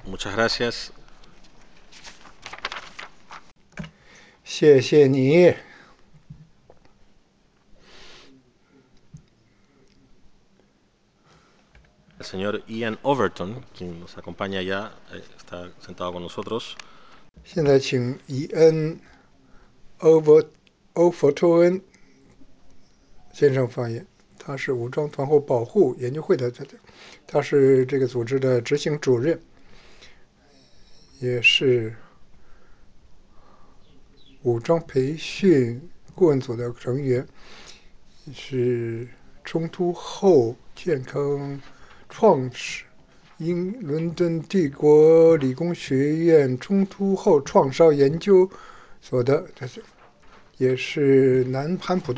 Muchas gracias. 谢谢你。 El señor Ian Overton, quien nos acompaña ya, está sentado con nosotros. 现在请伊恩·欧佛托恩先生发言。他是武装团伙保护研究会的，他是这个组织的执行主任，也是武装培训顾问组的成员，是冲突后健康创始伦敦帝国理工学院冲突后创伤研究所的，也是南潘普顿